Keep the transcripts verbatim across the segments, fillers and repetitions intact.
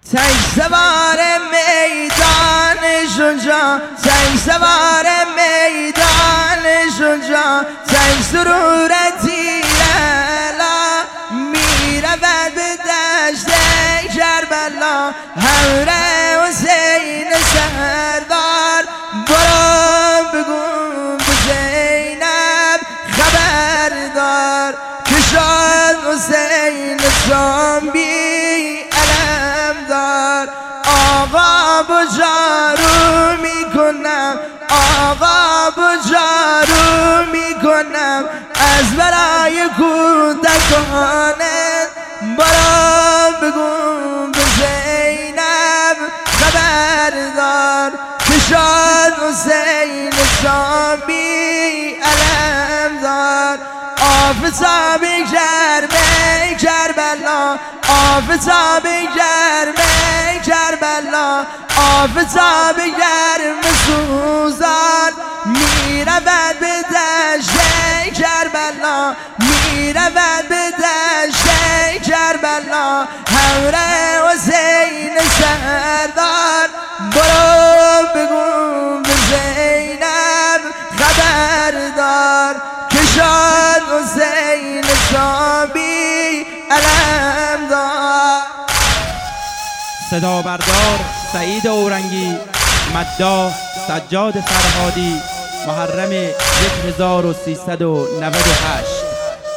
تک سوار میدان شجاع، تک سوار میدان شجاع، تک سرور تیرالا میرود به دشت کربلا. همراه حسین سردار برو بگو به زینب خبردار که شد حسین سامی علم دار. آقا بجارو میکنم، آقا بجارو میکنم از برای کودکانت. برو بگو به زینب خبردار که شد حسین سامی علم دار. آفتاب گرم کربلا، آفتاب گرم کربلا، آفتاب گرم سوزان میرود به دشت کربلا، میرود به دشت کربلا. همراه حسین سردار برو بگو به زینب خبردار که شد حسین سامی علم دار. صدا بردار سعید اورنگی، مداح سجاد فرهادی، محرم یک هزار و سیصد و نود و هشت.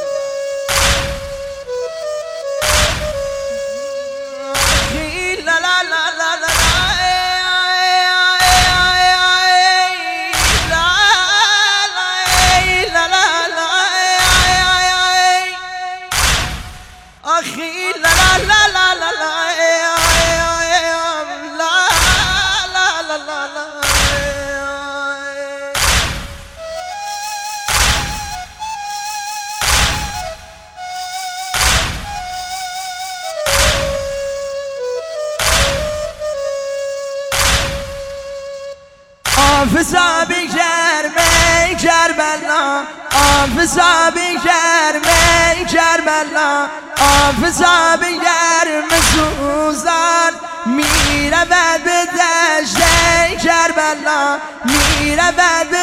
آفتاب گرم کربلا، آفتاب گرم کربلا، آفتاب گرم سوزان میرود به دشت کربلا، میرود